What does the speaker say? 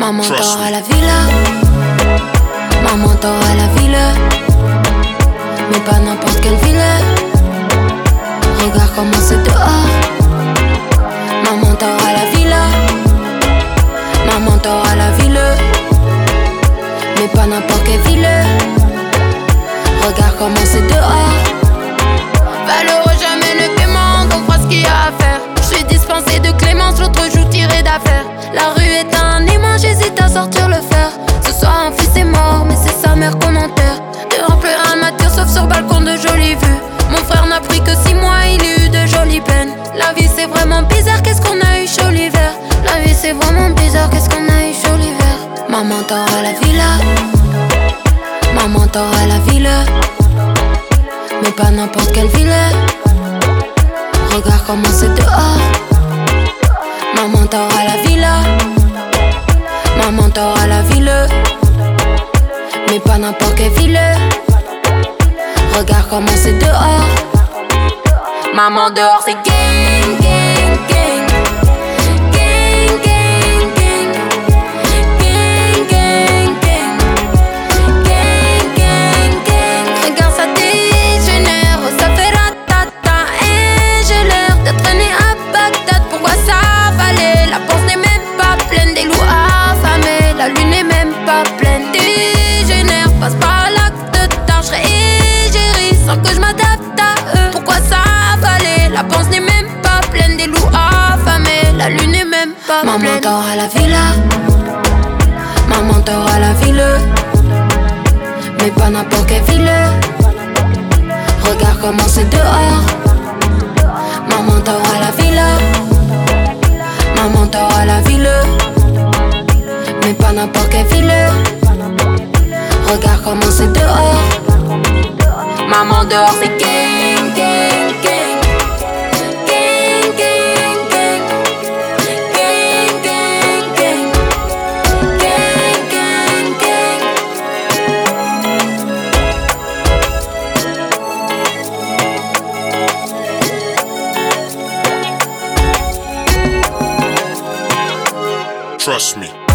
Maman t'aura la villa, maman t'aura la ville, mais pas n'importe quelle ville. Regarde comment c'est dehors. Maman t'aura la villa, maman t'aura la ville, mais pas n'importe quelle ville. Regarde comment c'est dehors. Valeureux jamais ne quémande, on fera ce qu'il y a à faire. Je suis dispensé de clémence, l'autre joue tiré d'affaire. La rue est un aimant, j'hésite à sortir le fer. Ce soir un fils est mort, mais c'est sa mère qu'on enterre. Dehors plus rien m'attire sauf sur le balcon de jolies vues. Mon frère n'a pris que 6 mois, il a eu de jolies peines. La vie c'est vraiment bizarre, qu'est-ce qu'on a eu chaud l'hiver. La vie c'est vraiment bizarre, qu'est-ce qu'on a eu chaud l'hiver. Maman t'aura la villa, maman t'aura la ville, mais pas n'importe quelle ville. Regarde comment c'est dehors. Maman t'aura la villa, maman t'aura la ville, mais pas n'importe quelle ville. Regarde comment c'est dehors. Maman dehors c'est gang, gang, gang. Gang, gang, gang. Gang, gang, gang. Gang, gang, gang. Regarde ça dégénère, ça fait ratata. Et j'ai l'air d'être né à Bagdad. Pourquoi ça valait? La panse n'est même pas pleine, des loups affamés. La lune n'est même pas pleine. Dégénère, passe par l'acte tard. Je serai égérie sans que je m'adapte à eux. Pourquoi ça valait? La panse n'est même pas pleine, des loups affamés. La lune n'est même pas pleine. Maman t'aura la villa, maman t'aura la ville, mais pas n'importe quelle ville. Regarde comment c'est dehors. Maman t'aura la villa, maman t'aura la ville, mais pas n'importe quelle ville. Regarde comment c'est dehors. Maman dehors c'est gang, gang, gang. Gang, gang, gang. Gang, gang, gang. Gang, gang, gang. Trust me.